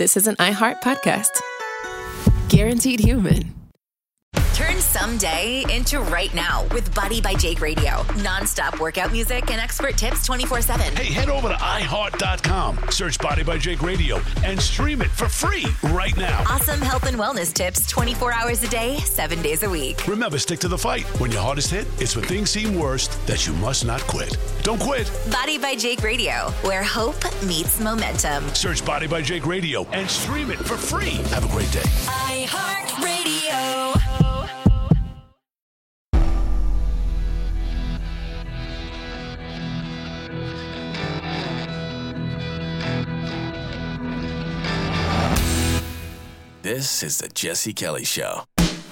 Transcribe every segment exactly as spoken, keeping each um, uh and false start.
this is an iHeart podcast. Guaranteed human. Turn someday into right now with Body by Jake Radio. Non-stop workout music and expert tips twenty-four seven. Hey, head over to i heart dot com, search Body by Jake Radio, and stream it for free right now. Awesome health and wellness tips twenty-four hours a day, seven days a week. Remember, stick to the fight. When your hardest hit, it's when things seem worst that you must not quit. Don't quit. Body by Jake Radio, where hope meets momentum. Search Body by Jake Radio and stream it for free. Have a great day. iHeart Radio. This is the Jesse Kelly Show.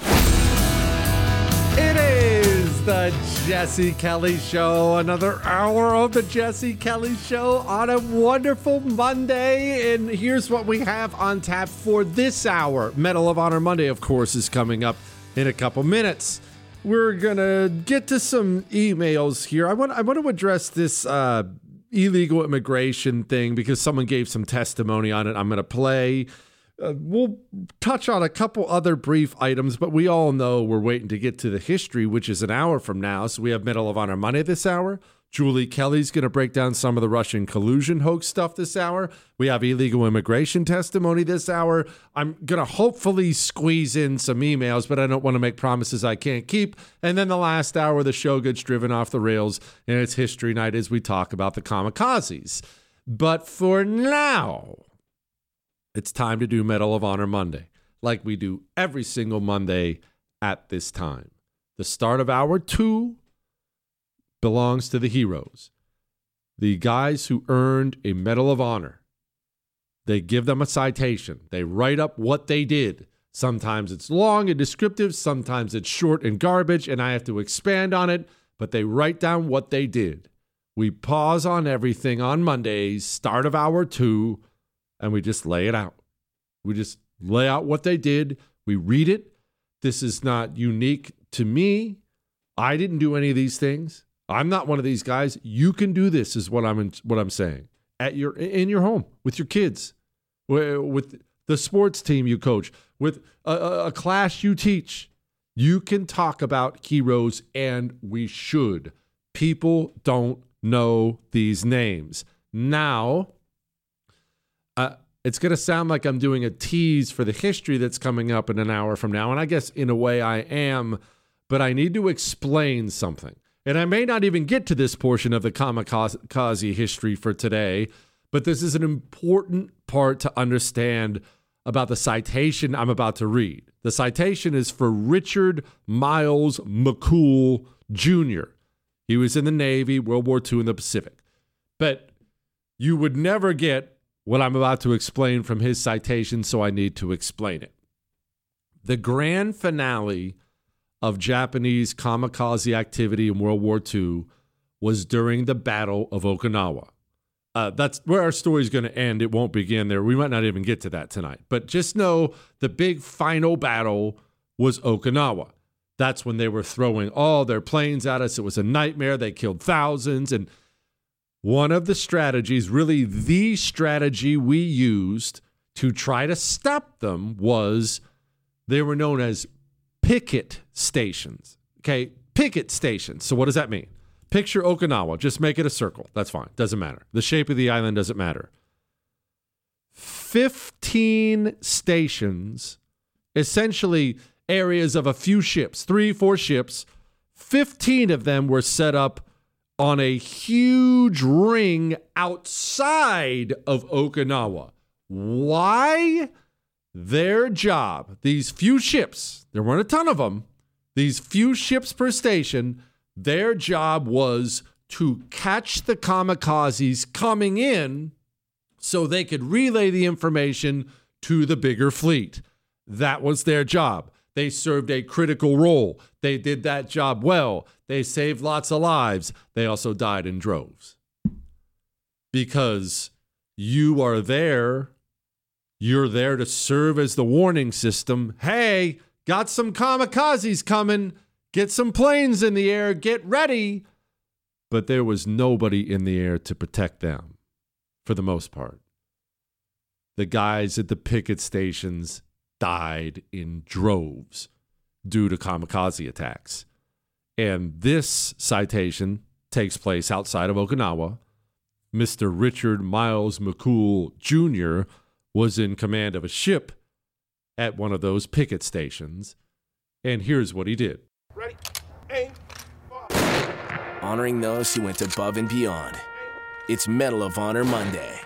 It is the Jesse Kelly Show. Another hour of the Jesse Kelly Show on a wonderful Monday. And here's what we have on tap for this hour. Medal of Honor Monday, of course, is coming up in a couple minutes. We're going to get to some emails here. I want, I want to address this uh, illegal immigration thing because someone gave some testimony on it. I'm going to play. Uh, we'll touch on a couple other brief items, but we all know we're waiting to get to the history, which is an hour from now. So we have Medal of Honor Monday this hour. Julie Kelly's going to break down some of the Russian collusion hoax stuff this hour. We have illegal immigration testimony this hour. I'm going to hopefully squeeze in some emails, but I don't want to make promises I can't keep. And then the last hour, the show gets driven off the rails, and it's history night as we talk about the kamikazes. But for now, it's time to do Medal of Honor Monday, like we do every single Monday at this time. The start of hour two belongs to the heroes, the guys who earned a Medal of Honor. They give them a citation. They write up what they did. Sometimes it's long and descriptive. Sometimes it's short and garbage, and I have to expand on it, but they write down what they did. We pause on everything on Mondays, start of hour two, and we just lay it out. We just lay out what they did. We read it. This is not unique to me. I didn't do any of these things. I'm not one of these guys. You can do this, is what I'm in, what I'm saying. At your in your home with your kids, with the sports team you coach, with a, a class you teach. You can talk about heroes, and we should. People don't know these names now. Uh, it's going to sound like I'm doing a tease for the history that's coming up in an hour from now. And I guess in a way I am, but I need to explain something. And I may not even get to this portion of the kamikaze history for today, but this is an important part to understand about the citation I'm about to read. The citation is for Richard Miles McCool Junior He was in the Navy, World War Two in the Pacific. But you would never get what I'm about to explain from his citation, so I need to explain it. The grand finale of Japanese kamikaze activity in World War Two was during the Battle of Okinawa. Uh, that's where our story is going to end. It won't begin there. We might not even get to that tonight. But just know the big final battle was Okinawa. That's when they were throwing all their planes at us. It was a nightmare. They killed thousands. And one of the strategies, really the strategy we used to try to stop them, was they were known as picket stations. Okay, picket stations. So what does that mean? Picture Okinawa. Just make it a circle. That's fine. Doesn't matter. The shape of the island doesn't matter. fifteen stations, essentially areas of a few ships, three, four ships. fifteen of them were set up on a huge ring outside of Okinawa. Why? Their job, these few ships, there weren't a ton of them, these few ships per station, their job was to catch the kamikazes coming in so they could relay the information to the bigger fleet. That was their job. They served a critical role. They did that job well. They saved lots of lives. They also died in droves. Because you are there, you're there to serve as the warning system. Hey, got some kamikazes coming. Get some planes in the air. Get ready. But there was nobody in the air to protect them, for the most part. the guys at the picket stations died in droves due to kamikaze attacks. And this citation takes place outside of Okinawa. Mister Richard Miles McCool Junior was in command of a ship at one of those picket stations. And here's what he did. Ready, aim, fire. Honoring those who went above and beyond. It's Medal of Honor Monday.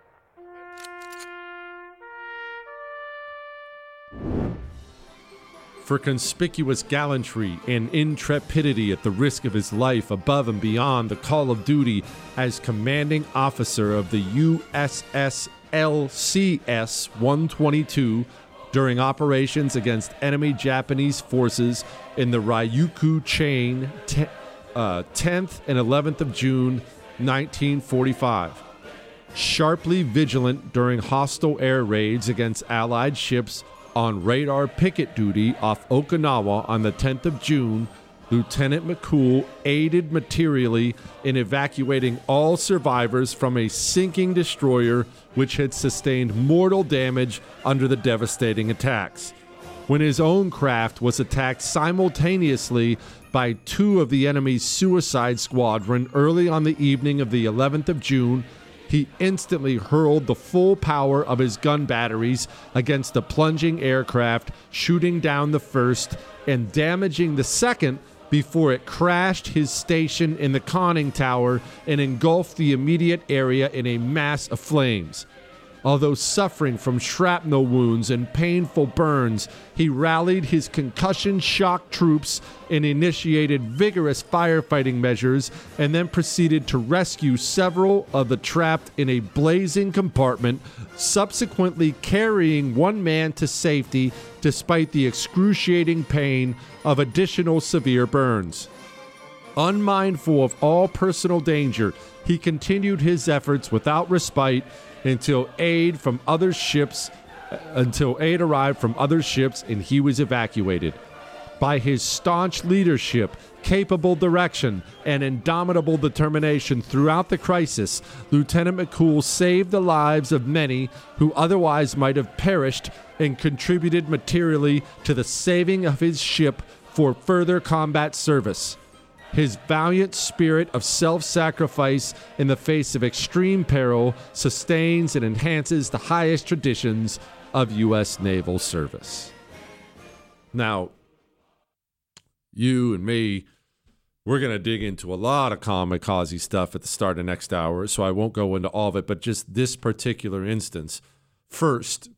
For conspicuous gallantry and intrepidity at the risk of his life above and beyond the call of duty as commanding officer of the U S S L C S one twenty-two during operations against enemy Japanese forces in the Ryukyu Chain, te- uh, tenth and eleventh of June, nineteen forty-five. Sharply vigilant during hostile air raids against Allied ships on radar picket duty off Okinawa on the tenth of June, Lieutenant McCool aided materially in evacuating all survivors from a sinking destroyer which had sustained mortal damage under the devastating attacks. When his own craft was attacked simultaneously by two of the enemy's suicide squadron early on the evening of the eleventh of June, he instantly hurled the full power of his gun batteries against the plunging aircraft, shooting down the first and damaging the second before it crashed his station in the conning tower and engulfed the immediate area in a mass of flames. Although suffering from shrapnel wounds and painful burns, he rallied his concussion shock troops and initiated vigorous firefighting measures and then proceeded to rescue several of the trapped in a blazing compartment, subsequently carrying one man to safety despite the excruciating pain of additional severe burns. Unmindful of all personal danger, he continued his efforts without respite until aid from other ships until aid arrived from other ships and he was evacuated. By his staunch leadership, capable direction, and indomitable determination throughout the crisis, Lieutenant McCool saved the lives of many who otherwise might have perished and contributed materially to the saving of his ship for further combat service. His valiant spirit of self-sacrifice in the face of extreme peril sustains and enhances the highest traditions of U S naval service. Now, you and me, we're going to dig into a lot of kamikaze stuff at the start of next hour, so I won't go into all of it, but just this particular instance. First,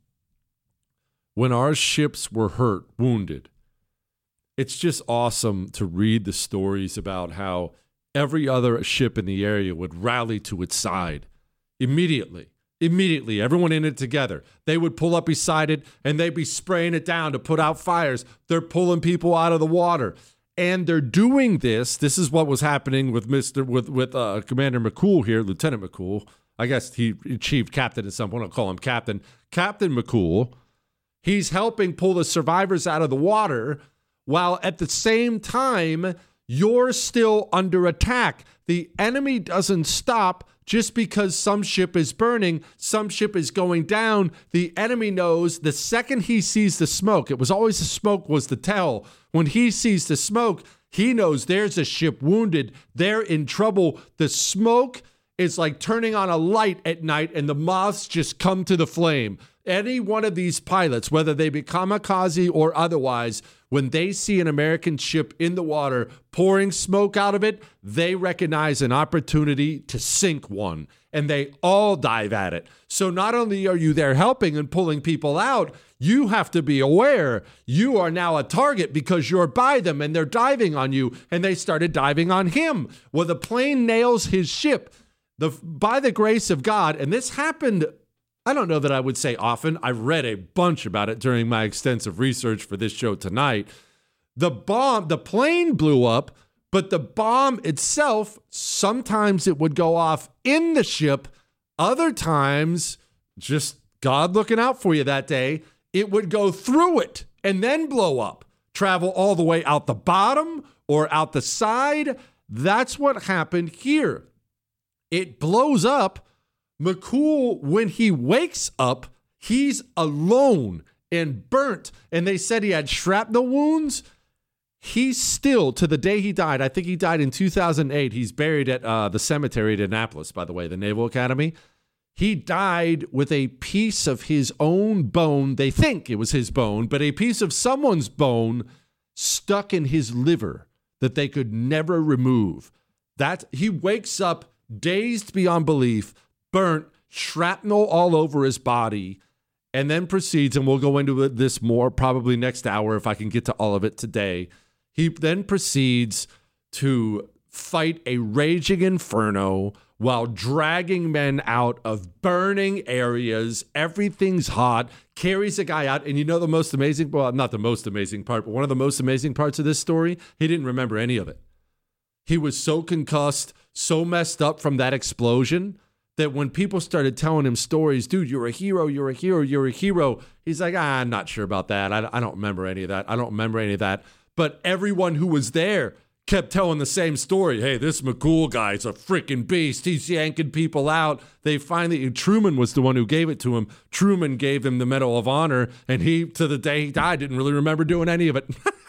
when our ships were hurt, wounded, it's just awesome to read the stories about how every other ship in the area would rally to its side immediately. Immediately, everyone in it together. They would pull up beside it and they'd be spraying it down to put out fires. They're pulling people out of the water. And they're doing this. This is what was happening with Mister with with uh, Commander McCool here, Lieutenant McCool. I guess he achieved captain at some point. I'll call him Captain. Captain McCool. He's helping pull the survivors out of the water, while at the same time, you're still under attack. The enemy doesn't stop just because some ship is burning, some ship is going down. The enemy knows the second he sees the smoke, it was always the smoke was the tell. When he sees the smoke, he knows there's a ship wounded. They're in trouble. The smoke is like turning on a light at night and the moths just come to the flame. Any one of these pilots, whether they be kamikaze or otherwise, when they see an American ship in the water pouring smoke out of it, they recognize an opportunity to sink one, and they all dive at it. So not only are you there helping and pulling people out, you have to be aware you are now a target because you're by them and they're diving on you, and they started diving on him. Well, the plane nails his ship. The, by the grace of God, and this happened, I don't know that I would say often. I've read a bunch about it during my extensive research for this show tonight. The bomb, the plane blew up, but the bomb itself, sometimes it would go off in the ship. Other times, just God looking out for you that day, it would go through it and then blow up, travel all the way out the bottom or out the side. That's what happened here. It blows up. McCool, when he wakes up He's alone and burnt. And they said he had shrapnel wounds. He's still, to the day he died, I think he died in two thousand eight. He's buried at uh, the cemetery at Annapolis, by the way, the Naval Academy. He died with a piece of his own bone. They think it was his bone, but a piece of someone's bone stuck in his liver that they could never remove. That he wakes up dazed beyond belief, burnt, shrapnel all over his body, and then proceeds, and we'll go into this more probably next hour if I can get to all of it today. He then proceeds to fight a raging inferno while dragging men out of burning areas. Everything's hot, carries a guy out. And you know the most amazing, well, not the most amazing part, but one of the most amazing parts of this story, he didn't remember any of it. He was so concussed, so messed up from that explosion that when people started telling him stories, dude, you're a hero, you're a hero, you're a hero. He's like, ah, I'm not sure about that. I, I don't remember any of that. I don't remember any of that. But everyone who was there kept telling the same story. Hey, this McCool guy's a freaking beast. He's yanking people out. They finally, Truman was the one who gave it to him. Truman gave him the Medal of Honor, and he, to the day he died, didn't really remember doing any of it.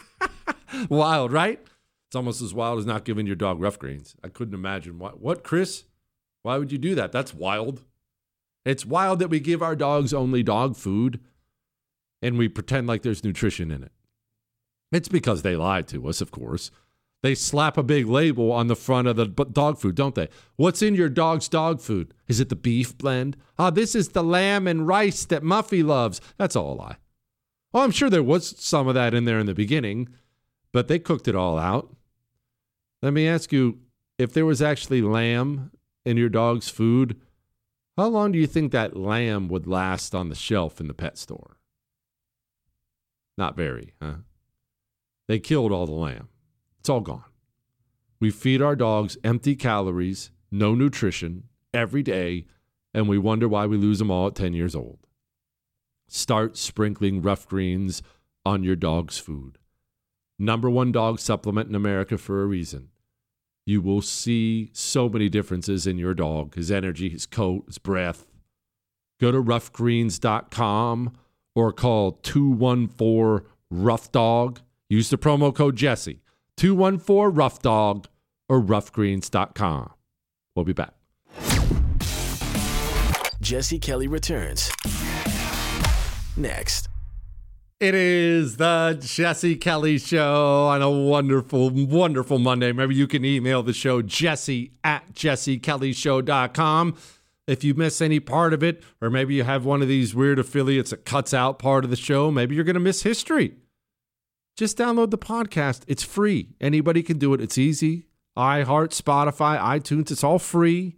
Wild, right? It's almost as wild as not giving your dog rough greens. I couldn't imagine. What, what, Chris? Why would you do that? That's wild. It's wild that we give our dogs only dog food, and we pretend like there's nutrition in it. It's because they lied to us, of course. They slap a big label on the front of the dog food, don't they? What's in your dog's dog food? Is it the beef blend? Ah, oh, this is the lamb and rice that Muffy loves. That's all a lie. Oh, I'm sure there was some of that in there in the beginning, but they cooked it all out. Let me ask you, if there was actually lamb in your dog's food, how long do you think that lamb would last on the shelf in the pet store? Not very, huh? They killed all the lamb. It's all gone. We feed our dogs empty calories, no nutrition, every day, and we wonder why we lose them all at ten years old. Start sprinkling Rough Greens on your dog's food. Number one dog supplement in America for a reason. You will see so many differences in your dog, his energy, his coat, his breath. Go to rough greens dot com or call two one four, rough dog. Use the promo code Jesse. two one four, rough dog or rough greens dot com. We'll be back. Jesse Kelly returns next. It is the Jesse Kelly Show on a wonderful, wonderful Monday. Remember, you can email the show, jesse at jesse kelly show dot com. If you miss any part of it, or maybe you have one of these weird affiliates that cuts out part of the show, maybe you're going to miss history. Just download the podcast. It's free. Anybody can do it. It's easy. iHeart, Spotify, iTunes, it's all free.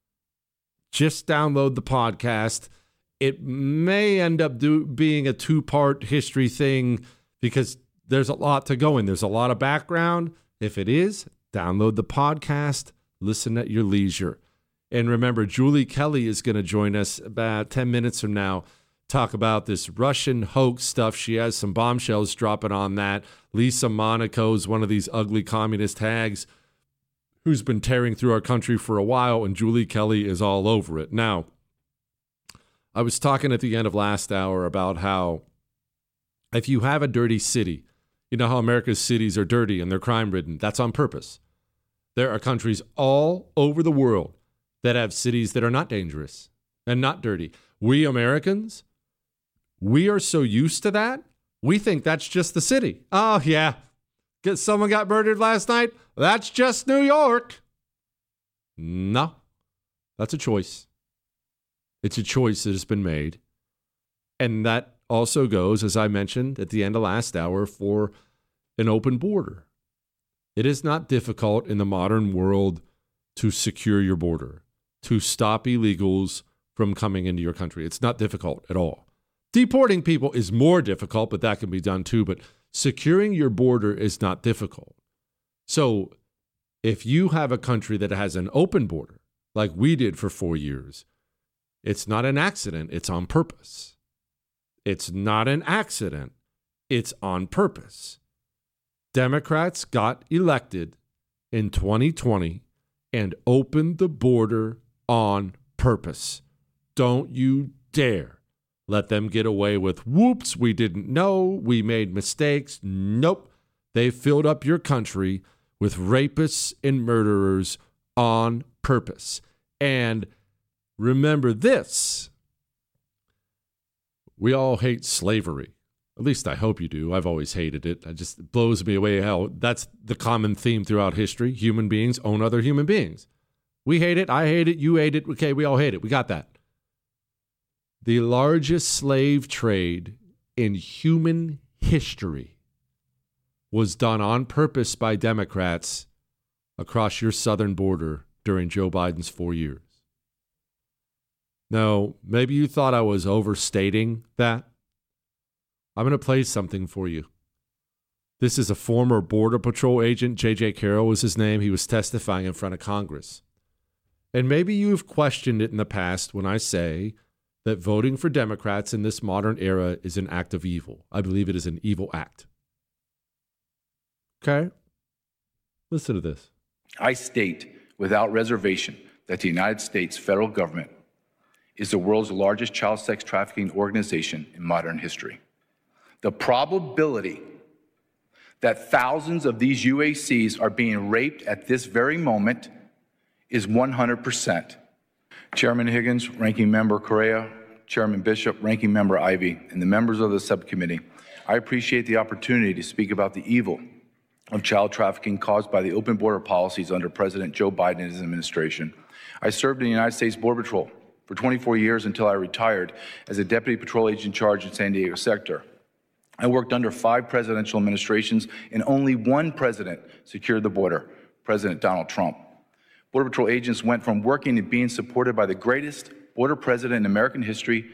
Just download the podcast. It may end up do, being a two-part history thing because there's a lot to go in. There's a lot of background. If it is, download the podcast. Listen at your leisure. And remember, Julie Kelly is going to join us about ten minutes from now. Talk about this Russian hoax stuff. She has some bombshells dropping on that. Lisa Monaco is one of these ugly communist hags who's been tearing through our country for a while, and Julie Kelly is all over it. Now, I was talking at the end of last hour about how if you have a dirty city, you know how America's cities are dirty and they're crime-ridden. That's on purpose. There are countries all over the world that have cities that are not dangerous and not dirty. We Americans, we are so used to that, we think that's just the city. Oh, yeah. Someone got murdered last night? That's just New York. No, that's a choice. It's a choice that has been made. And that also goes, as I mentioned at the end of last hour, for an open border. It is not difficult in the modern world to secure your border, to stop illegals from coming into your country. It's not difficult at all. Deporting people is more difficult, but that can be done too. But securing your border is not difficult. So if you have a country that has an open border, like we did for four years, it's not an accident. It's on purpose. It's not an accident. It's on purpose. Democrats got elected in twenty twenty and opened the border on purpose. Don't you dare let them get away with, whoops, we didn't know, we made mistakes. Nope. They filled up your country with rapists and murderers on purpose. And remember this, we all hate slavery. At least I hope you do. I've always hated it. It just blows me away how that's the common theme throughout history. Human beings own other human beings. We hate it. I hate it. You hate it. Okay, we all hate it. We got that. The largest slave trade in human history was done on purpose by Democrats across your southern border during Joe Biden's four years. Now, maybe you thought I was overstating that. I'm going to play something for you. This is a former Border Patrol agent, J J Carroll was his name. He was testifying in front of Congress. And maybe you've questioned it in the past when I say that voting for Democrats in this modern era is an act of evil. I believe it is an evil act. Okay? Listen to this. I state without reservation that the United States federal government is the world's largest child sex trafficking organization in modern history. The probability that thousands of these U A Cs are being raped at this very moment is one hundred percent. Chairman Higgins, Ranking Member Correa, Chairman Bishop, Ranking Member Ivey, and the members of the subcommittee, I appreciate the opportunity to speak about the evil of child trafficking caused by the open border policies under President Joe Biden and his administration. I served in the United States Border Patrol for twenty-four years until I retired as a Deputy Patrol Agent in charge in San Diego sector. I worked under five presidential administrations, and only one president secured the border, President Donald Trump. Border Patrol agents went from working and being supported by the greatest border president in American history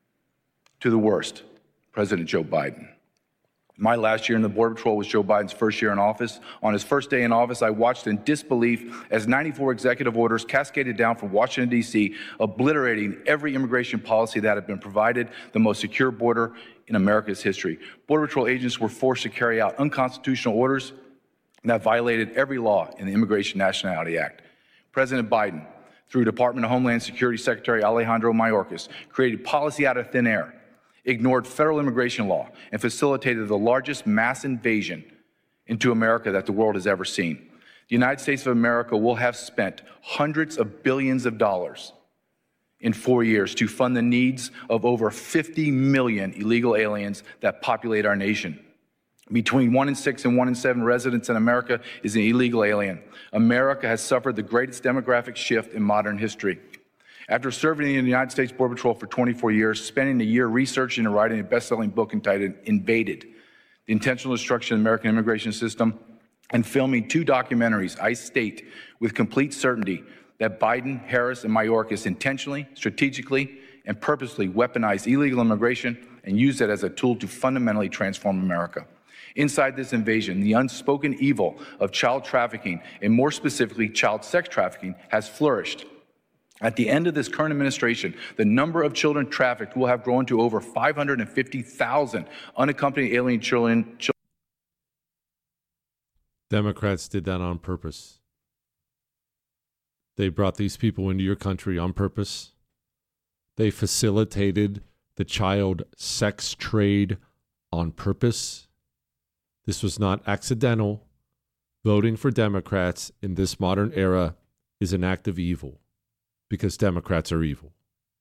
to the worst, President Joe Biden. My last year in the Border Patrol was Joe Biden's first year in office. On his first day in office, I watched in disbelief as ninety-four executive orders cascaded down from Washington, D C, obliterating every immigration policy that had been provided the most secure border in America's history. Border Patrol agents were forced to carry out unconstitutional orders that violated every law in the Immigration Nationality Act. President Biden, through Department of Homeland Security Secretary Alejandro Mayorkas, created policy out of thin air, ignored federal immigration law, and facilitated the largest mass invasion into America that the world has ever seen. The United States of America will have spent hundreds of billions of dollars in four years to fund the needs of over fifty million illegal aliens that populate our nation. Between one in six and one in seven residents in America is an illegal alien. America has suffered the greatest demographic shift in modern history. After serving in the United States Border Patrol for twenty-four years, spending a year researching and writing a best-selling book entitled Invaded, The Intentional Destruction of the American Immigration System, and filming two documentaries, I state with complete certainty that Biden, Harris, and Mayorkas intentionally, strategically, and purposely weaponized illegal immigration and used it as a tool to fundamentally transform America. Inside this invasion, the unspoken evil of child trafficking, and more specifically, child sex trafficking, has flourished. At the end of this current administration, the number of children trafficked will have grown to over five hundred fifty thousand unaccompanied alien children. Democrats did that on purpose. They brought these people into your country on purpose. They facilitated the child sex trade on purpose. This was not accidental. Voting for Democrats in this modern era is an act of evil because Democrats are evil.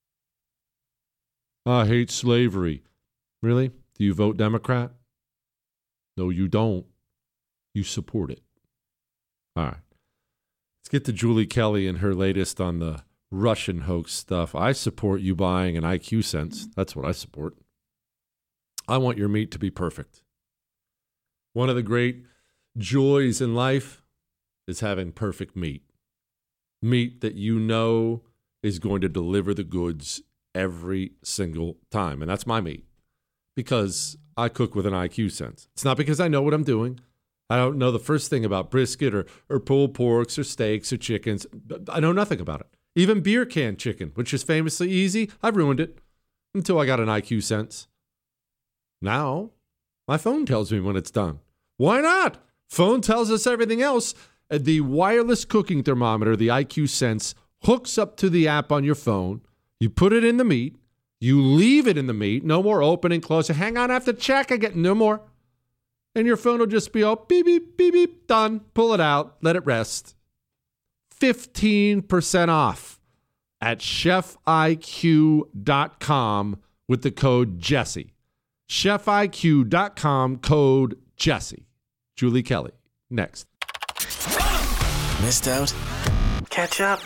I hate slavery. Really? Do you vote Democrat? No, you don't. You support it. All right. Let's get to Julie Kelly and her latest on the Russian hoax stuff. I support you buying an I Q Sense. That's what I support. I want your meat to be perfect. One of the great joys in life is having perfect meat. Meat that you know is going to deliver the goods every single time. And that's my meat because I cook with an I Q Sense. It's not because I know what I'm doing. I don't know the first thing about brisket or, or pulled porks or steaks or chickens. I know nothing about it. Even beer can chicken, which is famously easy, I've ruined it until I got an I Q Sense. Now, my phone tells me when it's done. Why not? Phone tells us everything else. The wireless cooking thermometer, the I Q Sense, hooks up to the app on your phone. You put it in the meat. You leave it in the meat. No more open and close. Hang on, I have to check. I get no more. And your phone will just be all beep, beep, beep, beep, done. Pull it out. Let it rest. fifteen percent off at chef I Q dot com with the code Jesse. chef I Q dot com, code Jesse. Julie Kelly, next. Missed out? Catch up.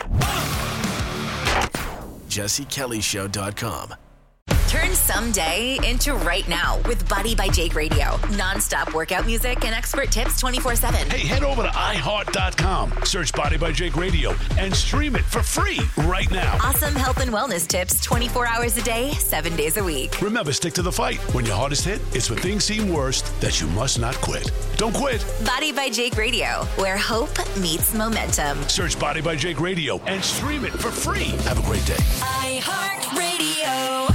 Jesse Kelly Show dot com. Turn someday into right now with Body by Jake Radio. Non-stop workout music and expert tips twenty-four seven. Hey, head over to i heart dot com, search Body by Jake Radio, and stream it for free right now. Awesome health and wellness tips twenty-four hours a day, seven days a week. Remember, stick to the fight. When your hardest hit, it's when things seem worst that you must not quit. Don't quit. Body by Jake Radio, where hope meets momentum. Search Body by Jake Radio and stream it for free. Have a great day. iHeartRadio.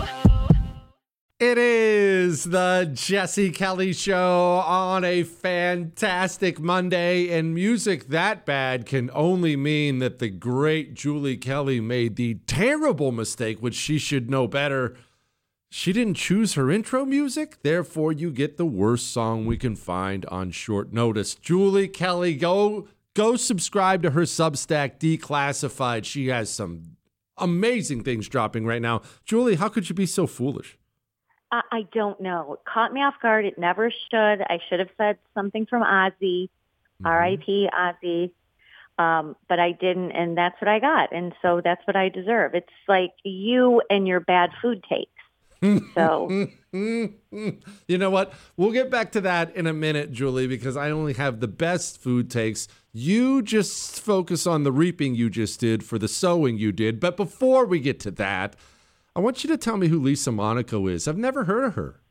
It is the Jesse Kelly Show on a fantastic Monday, and music that bad can only mean that the great Julie Kelly made the terrible mistake, which she should know better. She didn't choose her intro music, therefore you get the worst song we can find on short notice. Julie Kelly, go go subscribe to her Substack, Declassified. She has some amazing things dropping right now. Julie, how could you be so foolish? I I don't know. It caught me off guard. It never should. I should have said something from Ozzy, mm-hmm. R I P Ozzy, um, but I didn't, and that's what I got. And so that's what I deserve. It's like you and your bad food takes. So, you know what? We'll get back to that in a minute, Julie, because I only have the best food takes. You just focus on the reaping you just did for the sowing you did. But before we get to that, I want you to tell me who Lisa Monaco is. I've never heard of her.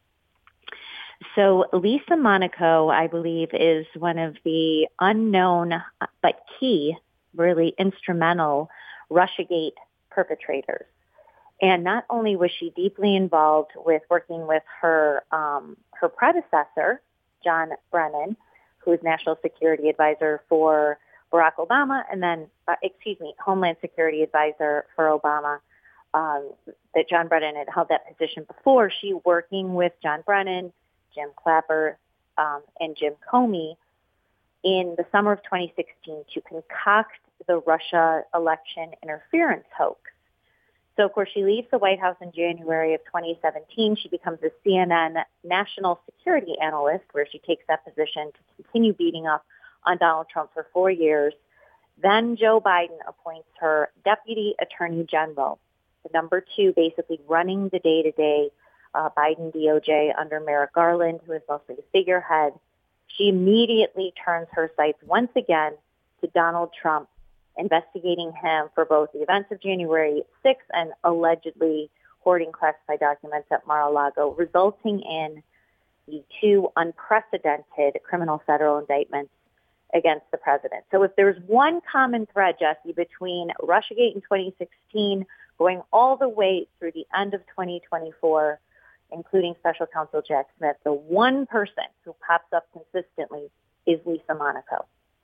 So Lisa Monaco, I believe, is one of the unknown but key, really instrumental Russiagate perpetrators. And not only was she deeply involved with working with her um, her predecessor, John Brennan, who is National Security Advisor for Barack Obama, and then, uh, excuse me, Homeland Security Advisor for Obama, um, that John Brennan had held that position before. She working with John Brennan, Jim Clapper, um, and Jim Comey in the summer of twenty sixteen to concoct the Russia election interference hoax. So, of course, she leaves the White House in January of twenty seventeen. She becomes a C N N national security analyst, where she takes that position to continue beating up on Donald Trump for four years. Then Joe Biden appoints her deputy attorney general, the number two, basically running the day-to-day uh, Biden D O J under Merrick Garland, who is mostly the figurehead. She immediately turns her sights once again to Donald Trump, investigating him for both the events of January sixth and allegedly hoarding classified documents at Mar-a-Lago, resulting in the two unprecedented criminal federal indictments against the president. So if there's one common thread, Jesse, between Russiagate in twenty sixteen going all the way through the end of twenty twenty-four, including Special Counsel Jack Smith, the one person who pops up consistently is Lisa Monaco.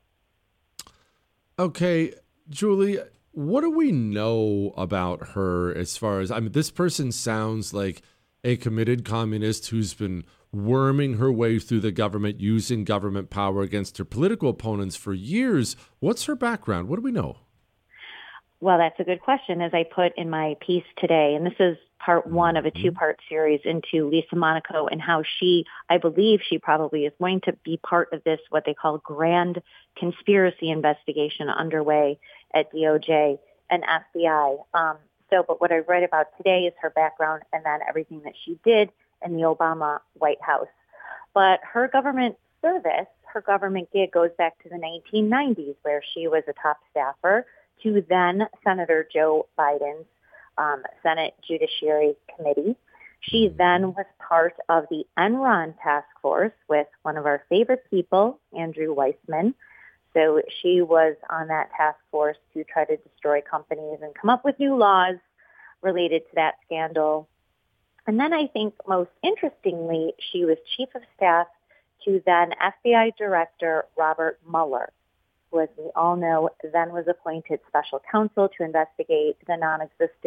Okay, Julie, what do we know about her as far as, I mean, this person sounds like a committed communist who's been worming her way through the government, using government power against her political opponents for years. What's her background? What do we know? Well, that's a good question, as I put in my piece today. And this is part one of a two-part series into Lisa Monaco and how she, I believe she probably is going to be part of this, what they call grand conspiracy investigation underway at D O J and F B I. Um, so, but what I read about today is her background and then everything that she did in the Obama White House. But her government service, her government gig goes back to the nineteen nineties, where she was a top staffer to then Senator Joe Biden's um, Senate Judiciary Committee. She then was part of the Enron task force with one of our favorite people, Andrew Weissman. So she was on that task force to try to destroy companies and come up with new laws related to that scandal. And then I think most interestingly, she was chief of staff to then F B I Director Robert Mueller, who, as we all know, then was appointed special counsel to investigate the non-existent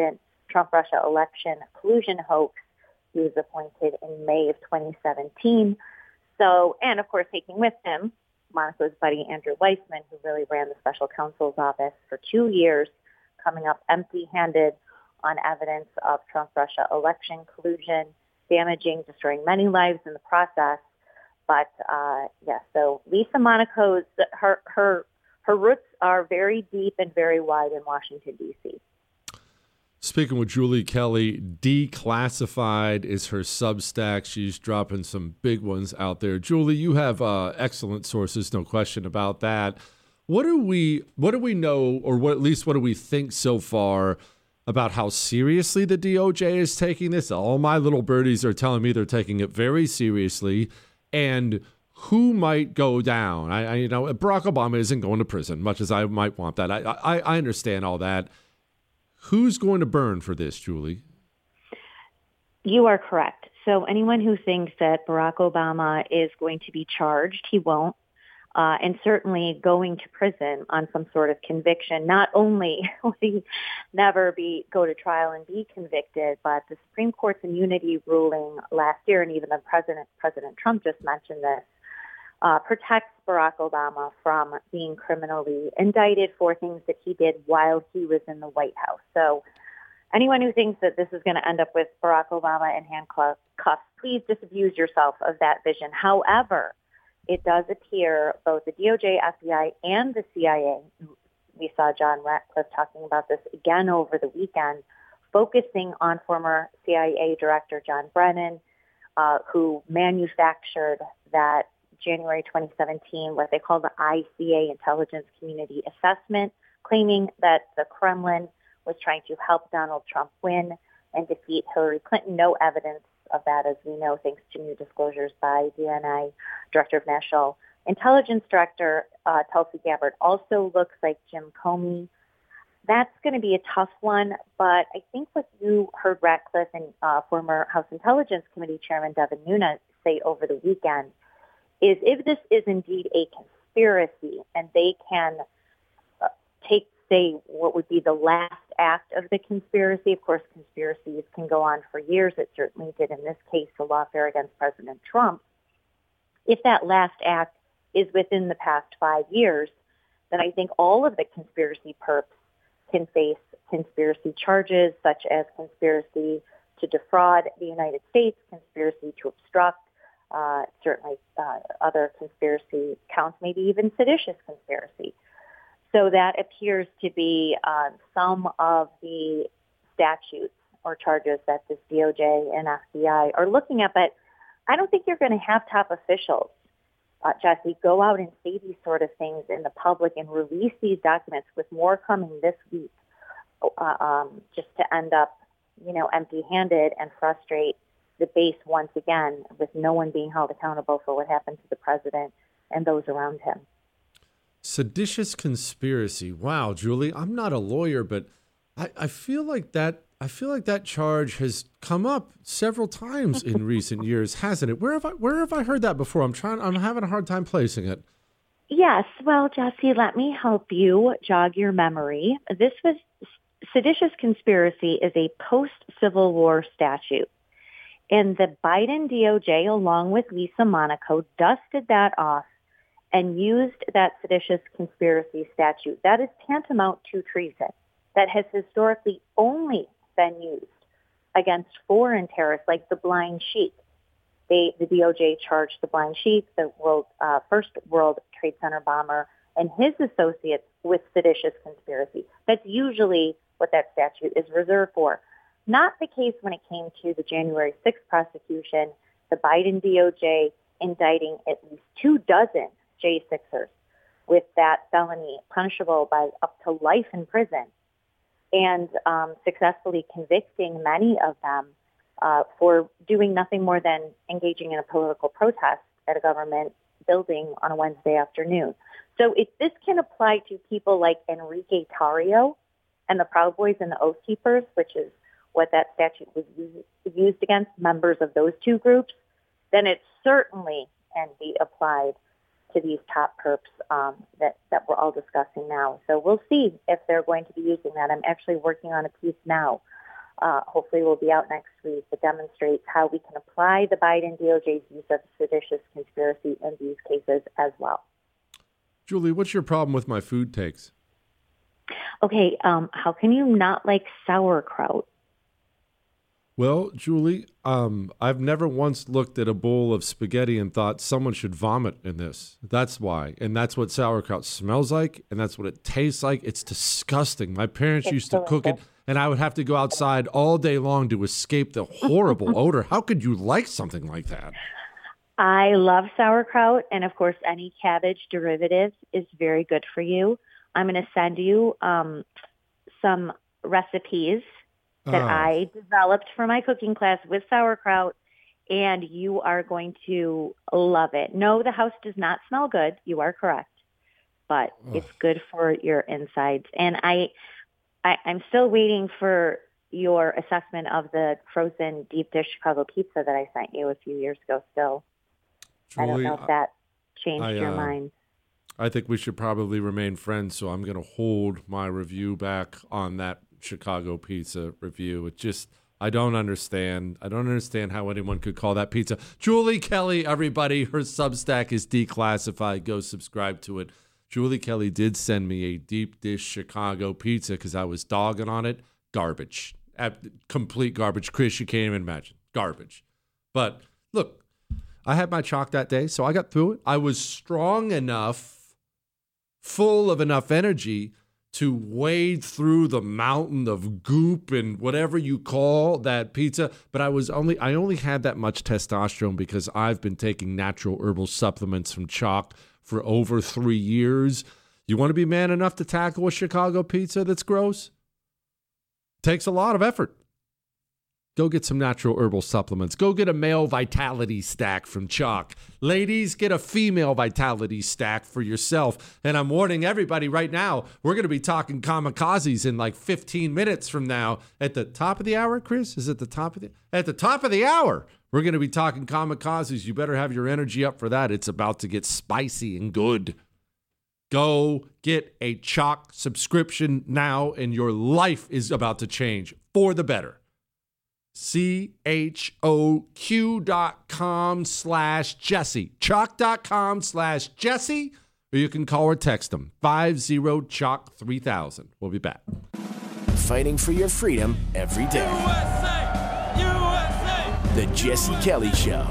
Trump-Russia election collusion hoax. He was appointed in May of twenty seventeen. So, and of course, taking with him Monaco's buddy Andrew Weissman, who really ran the special counsel's office for two years, coming up empty-handed on evidence of Trump-Russia election collusion, damaging, destroying many lives in the process. But uh, yes, yeah, so Lisa Monaco's her her her roots are very deep and very wide in Washington, D C. Speaking with Julie Kelly, Declassified is her Substack. She's dropping some big ones out there. Julie, you have uh, excellent sources, no question about that. What do we what do we know, or what at least what do we think so far about how seriously the D O J is taking this? All my little birdies are telling me they're taking it very seriously, and who might go down? I, I you know, Barack Obama isn't going to prison, much as I might want that. I I, I understand all that. Who's going to burn for this, Julie? You are correct. So anyone who thinks that Barack Obama is going to be charged, he won't. Uh, and certainly going to prison on some sort of conviction. Not only will he never be go to trial and be convicted, but the Supreme Court's immunity ruling last year, and even the President President Trump just mentioned this, uh, protects Barack Obama from being criminally indicted for things that he did while he was in the White House. So anyone who thinks that this is going to end up with Barack Obama in handcuffs, please disabuse yourself of that vision. However, it does appear both the D O J, F B I, and the C I A, we saw John Ratcliffe talking about this again over the weekend, focusing on former C I A Director John Brennan, uh, who manufactured that January twenty seventeen, what they call the I C A, Intelligence Community Assessment, claiming that the Kremlin was trying to help Donald Trump win and defeat Hillary Clinton. No evidence of that, as we know, thanks to new disclosures by D N I, Director of National Intelligence Director uh, Tulsi Gabbard. Also looks like Jim Comey. That's going to be a tough one, but I think what you heard Ratcliffe and uh, former House Intelligence Committee Chairman Devin Nunes say over the weekend is if this is indeed a conspiracy and they can uh, take, say, what would be the last act of the conspiracy. Of course, conspiracies can go on for years. It certainly did in this case, the lawfare against President Trump. If that last act is within the past five years, then I think all of the conspiracy perps can face conspiracy charges, such as conspiracy to defraud the United States, conspiracy to obstruct, uh, certainly uh, other conspiracy counts, maybe even seditious conspiracy. So that appears to be uh, some of the statutes or charges that this D O J and F B I are looking at. But I don't think you're going to have top officials, uh, Jesse, go out and say these sort of things in the public and release these documents, with more coming this week, uh, um, just to end up, you know, empty-handed and frustrate the base once again, with no one being held accountable for what happened to the president and those around him. Seditious conspiracy. Wow, Julie, I'm not a lawyer, but I, I feel like that I feel like that charge has come up several times in recent years, hasn't it? Where have I where have I heard that before? I'm trying I'm having a hard time placing it. Yes. Well, Jesse, let me help you jog your memory. This was seditious conspiracy is a post-Civil War statute. And the Biden D O J, along with Lisa Monaco, dusted that off and used that seditious conspiracy statute. That is tantamount to treason. That has historically only been used against foreign terrorists like the Blind Sheik. They, the D O J charged the Blind Sheik, the world, uh, first World Trade Center bomber, and his associates with seditious conspiracy. That's usually what that statute is reserved for. Not the case when it came to the January sixth prosecution, the Biden D O J indicting at least two dozen J sixers with that felony punishable by up to life in prison, and um, successfully convicting many of them uh, for doing nothing more than engaging in a political protest at a government building on a Wednesday afternoon. So if this can apply to people like Enrique Tarrio and the Proud Boys and the Oath Keepers, which is what that statute was used against, members of those two groups, then it certainly can be applied to these top perps um, that, that we're all discussing now. So we'll see if they're going to be using that. I'm actually working on a piece now uh, hopefully will be out next week, that demonstrates how we can apply the Biden D O J's use of seditious conspiracy in these cases as well. Julie, what's your problem with my food takes? Okay, um, how can you not like sauerkraut? Well, Julie, um, I've never once looked at a bowl of spaghetti and thought someone should vomit in this. That's why. And that's what sauerkraut smells like, and that's what it tastes like. It's disgusting. My parents It's used to delicious. cook it, and I would have to go outside all day long to escape the horrible odor. How could you like something like that? I love sauerkraut, and of course, any cabbage derivative is very good for you. I'm going to send you um, some recipes that Oh. I developed for my cooking class with sauerkraut, and you are going to love it. No, the house does not smell good. You are correct, but Ugh. it's good for your insides. And I, I, I'm still waiting for your assessment of the frozen deep dish Chicago pizza that I sent you a few years ago. Still, I don't Julie, know if that changed I, your uh, mind. I think we should probably remain friends, so I'm going to hold my review back on that Chicago pizza review. It just, I don't understand. I don't understand how anyone could call that pizza. Julie Kelly, everybody, her Substack is declassified. Go subscribe to it. Julie Kelly did send me a deep dish Chicago pizza because I was dogging on it. Garbage. Ab- Complete garbage. Chris, you can't even imagine. Garbage. But look, I had my chalk that day, so I got through it. I was strong enough, full of enough energy to wade through the mountain of goop and whatever you call that pizza. But I was only, I only had that much testosterone because I've been taking natural herbal supplements from chalk for over three years. You want to be man enough to tackle a Chicago pizza that's gross? Takes a lot of effort. Go get some natural herbal supplements. Go get a male vitality stack from Chalk. Ladies, get a female vitality stack for yourself. And I'm warning everybody right now, we're going to be talking kamikazes in like fifteen minutes from now. At the top of the hour, Chris? Is it the top of the At the top of the hour, we're going to be talking kamikazes. You better have your energy up for that. It's about to get spicy and good. Go get a Chalk subscription now, and your life is about to change for the better. C H O Q dot com slash Jesse. Chalk dot com slash Jesse. Or you can call or text them. five zero chalk three thousand. We'll be back. Fighting for your freedom every day. U S A! U S A! The Jesse Kelly Show.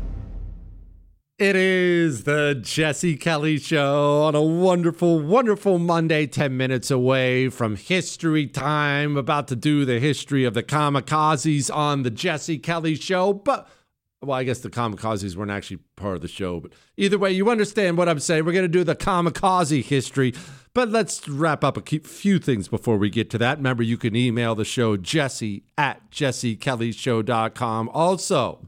It is the Jesse Kelly Show on a wonderful, wonderful Monday, ten minutes away from history time. About to do the history of the kamikazes on the Jesse Kelly Show. But, well, I guess the kamikazes weren't actually part of the show. But either way, you understand what I'm saying. We're going to do the kamikaze history. But let's wrap up a few things before we get to that. Remember, you can email the show, Jesse at jesse kelly show dot com. Also,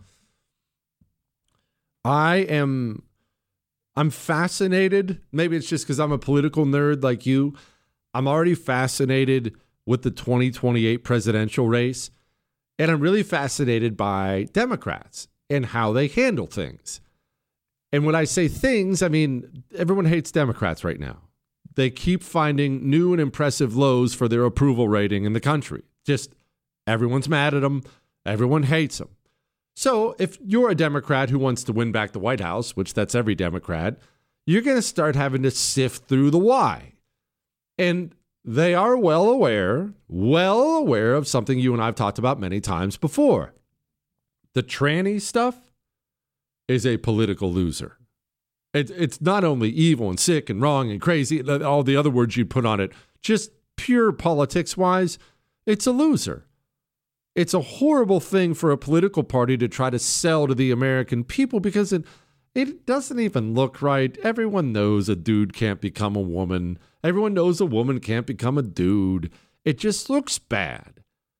I am, I'm fascinated. Maybe it's just because I'm a political nerd like you. I'm already fascinated with the twenty twenty-eight presidential race. And I'm really fascinated by Democrats and how they handle things. And when I say things, I mean, everyone hates Democrats right now. They keep finding new and impressive lows for their approval rating in the country. Just everyone's mad at them. Everyone hates them. So if you're a Democrat who wants to win back the White House, which that's every Democrat, you're going to start having to sift through the why. And they are well aware, well aware of something you and I have talked about many times before. The tranny stuff is a political loser. It, it's not only evil and sick and wrong and crazy, all the other words you'd put on it, just pure politics-wise, it's a loser. It's a horrible thing for a political party to try to sell to the American people because it, it doesn't even look right. Everyone knows a dude can't become a woman. Everyone knows a woman can't become a dude. It just looks bad.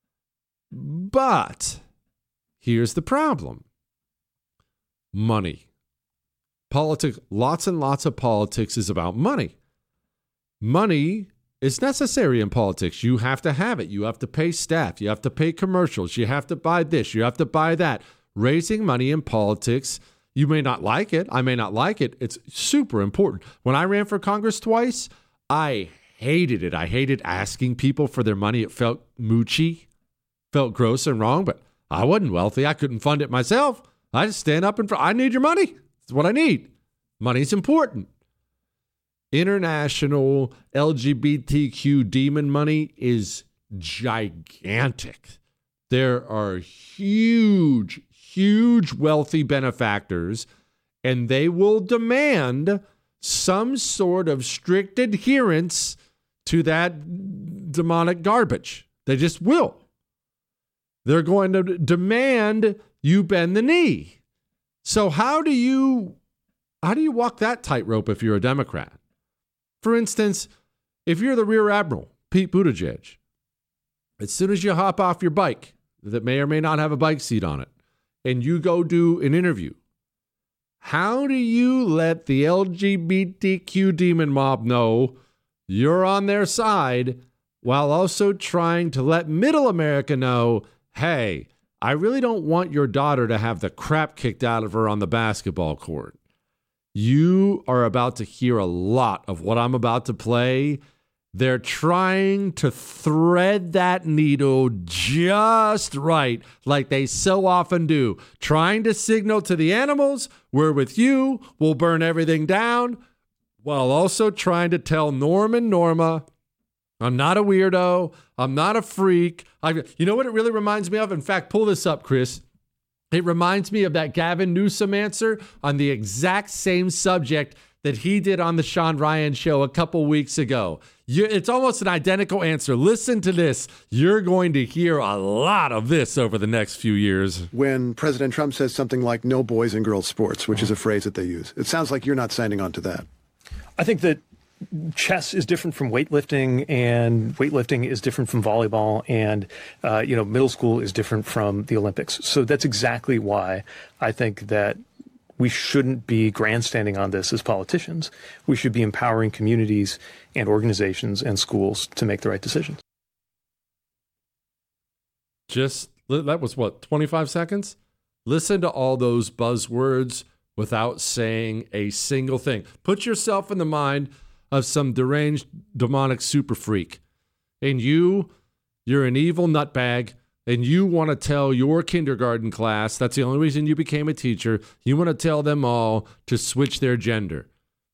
But here's the problem. Money. Politics, lots and lots of politics is about money. Money is necessary in politics. You have to have it. You have to pay staff. You have to pay commercials. You have to buy this. You have to buy that. Raising money in politics, you may not like it. I may not like it. It's super important. When I ran for Congress twice, I hated it. I hated asking people for their money. It felt moochy. felt gross and wrong, but I wasn't wealthy. I couldn't fund it myself. I just stand up and I need your money. It's what I need. Money's important. International L G B T Q demon money is gigantic. There are huge, huge wealthy benefactors, and they will demand some sort of strict adherence to that demonic garbage. They just will. They're going to demand you bend the knee. So how do you how do you walk that tightrope if you're a Democrat? For instance, if you're the Rear Admiral, Pete Buttigieg, as soon as you hop off your bike that may or may not have a bike seat on it, and you go do an interview, how do you let the L G B T Q demon mob know you're on their side while also trying to let middle America know, hey, I really don't want your daughter to have the crap kicked out of her on the basketball court. You are about to hear a lot of what I'm about to play. They're trying to thread that needle just right, like they so often do, trying to signal to the animals, we're with you, we'll burn everything down, while also trying to tell Norm and Norma, I'm not a weirdo, I'm not a freak. I, you know what it really reminds me of? In fact, pull this up, Chris. It reminds me of that Gavin Newsom answer on the exact same subject that he did on the Sean Ryan show a couple weeks ago. You, it's almost an identical answer. Listen to this. You're going to hear a lot of this over the next few years. When President Trump says something like no boys and girls sports, which is a phrase that they use, it sounds like you're not signing on to that. I think that chess is different from weightlifting, and weightlifting is different from volleyball, and uh, you know, middle school is different from the Olympics. So that's exactly why I think that we shouldn't be grandstanding on this as politicians. We should be empowering communities and organizations and schools to make the right decisions. Just, that was what, twenty-five seconds? Listen to all those buzzwords without saying a single thing. Put yourself in the mind of some deranged demonic super freak. And you, you're an evil nutbag, and you want to tell your kindergarten class, that's the only reason you became a teacher, you want to tell them all to switch their gender.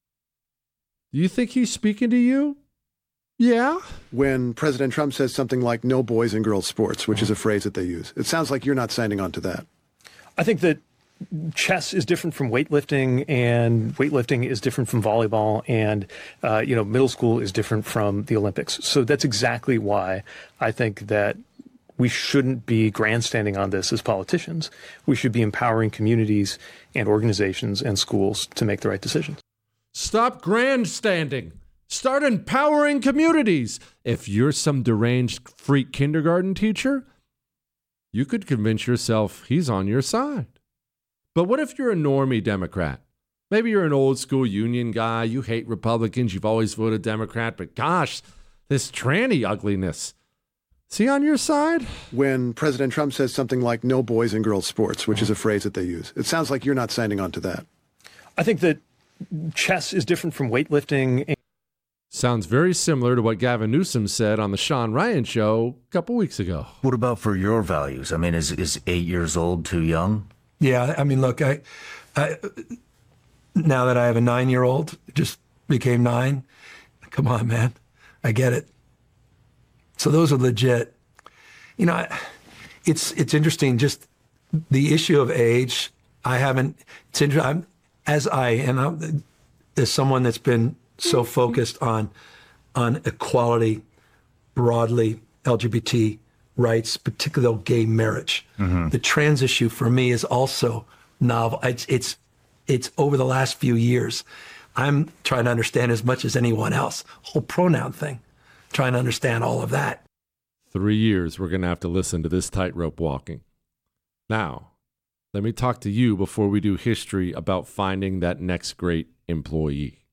Do you think he's speaking to you? Yeah. When President Trump says something like no boys and girls sports, which is a phrase that they use, it sounds like you're not signing on to that. I think that chess is different from weightlifting, and weightlifting is different from volleyball, and uh, you know, middle school is different from the Olympics. So that's exactly why I think that we shouldn't be grandstanding on this as politicians. We should be empowering communities and organizations and schools to make the right decisions. Stop grandstanding. Start empowering communities. If you're some deranged freak kindergarten teacher, you could convince yourself he's on your side. But what if you're a normie Democrat? Maybe you're an old school union guy. You hate Republicans. You've always voted Democrat. But gosh, this tranny ugliness. Is he on your side? When President Trump says something like no boys and girls sports, which is a phrase that they use, it sounds like you're not signing on to that. I think that chess is different from weightlifting. Sounds very similar to what Gavin Newsom said on the Sean Ryan show a couple weeks ago. What about for your values? I mean, is is eight years old too young? Yeah, I mean, look, I, I now that I have a nine-year-old, just became nine. Come on, man, I get it. So those are legit. You know, it's it's interesting. Just the issue of age. I haven't. It's interesting. I'm, as I and I'm, as someone that's been so focused on on equality, broadly L G B T rights, particularly gay marriage. Mm-hmm. The trans issue for me is also novel. It's, it's, it's over the last few years, I'm trying to understand as much as anyone else. Whole pronoun thing, trying to understand all of that. Three years we're going to have to listen to this tightrope walking. Now, let me talk to you before we do history about finding that next great employee.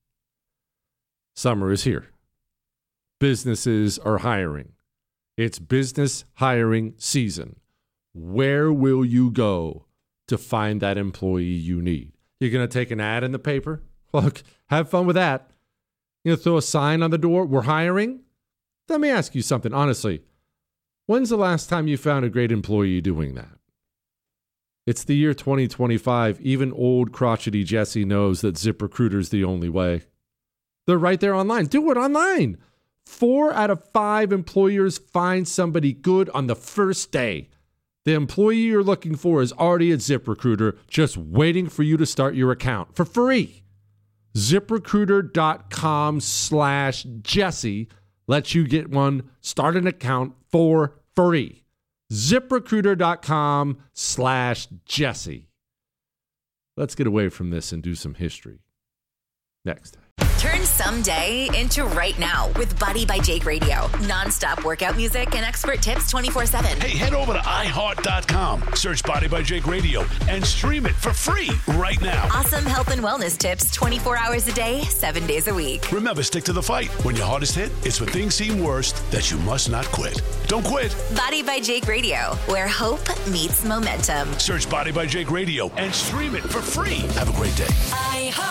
Summer is here. Businesses are hiring. It's business hiring season. Where will you go to find that employee you need? You're going to take an ad in the paper? Look, have fun with that. You're going to throw a sign on the door, we're hiring? Let me ask you something, honestly. When's the last time you found a great employee doing that? It's the year twenty twenty-five. Even old crotchety Jesse knows that ZipRecruiter's the only way. They're right there online. Do it online. Four out of five employers find somebody good on the first day. The employee you're looking for is already at ZipRecruiter, just waiting for you to start your account for free. ZipRecruiter.com slash Jesse lets you get one, start an account for free. ZipRecruiter.com slash Jesse. Let's get away from this and do some history. Next. Turn someday into right now with Body by Jake Radio. Non-stop workout music and expert tips twenty-four seven. Hey, head over to i heart dot com, search Body by Jake Radio, and stream it for free right now. Awesome health and wellness tips twenty-four hours a day, seven days a week. Remember, stick to the fight. When your heart is hit, it's when things seem worst that you must not quit. Don't quit. Body by Jake Radio, where hope meets momentum. Search Body by Jake Radio and stream it for free. Have a great day. I